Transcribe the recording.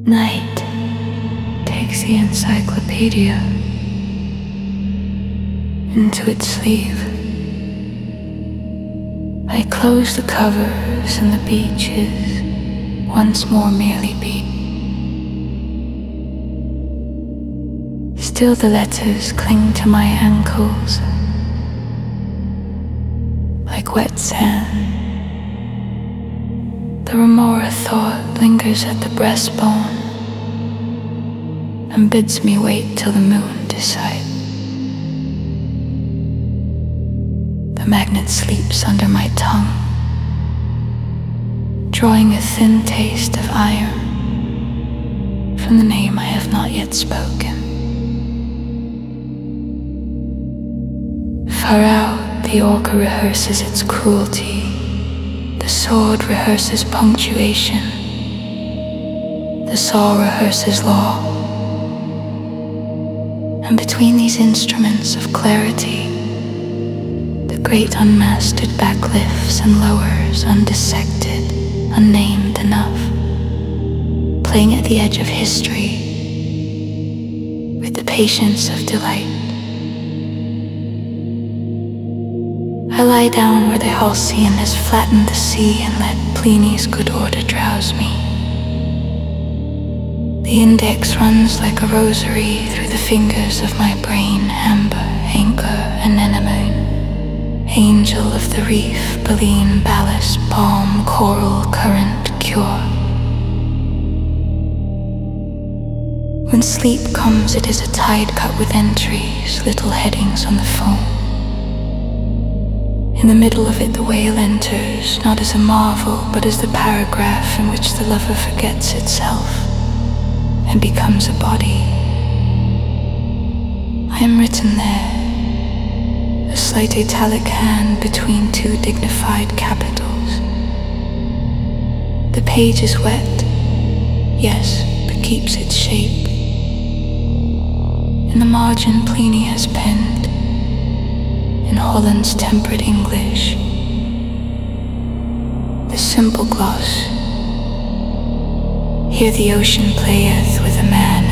Night takes the encyclopedia into its sleeve. I close the covers and the beaches once more merely beat. Still the letters cling to my ankles like wet sand. The remora thought lingers at the breastbone and bids me wait till the moon decide. The magnet sleeps under my tongue, drawing a thin taste of iron from the name I have not yet spoken. Far out, the orca rehearses its cruelty. The sword rehearses punctuation. The saw rehearses law. And between these instruments of clarity, the great unmastered backlifts and lowers, undissected, unnamed enough, playing at the edge of history with the patience of delight. I lie down where the Halcyon has flattened the sea and let Pliny's good order drowse me. The index runs like a rosary through the fingers of my brain, amber, anchor, anemone, angel of the reef, baleen, ballast, palm, coral, current, cure. When sleep comes, it is a tide cut with entries, little headings on the foam. In the middle of it the whale enters, not as a marvel, but as the paragraph in which the lover forgets itself and becomes a body. I am written there, a slight italic hand between two dignified capitals. The page is wet, yes, but keeps its shape. In the margin Pliny has penned, in Holland's temperate English, the simple gloss. Here the ocean playeth with a man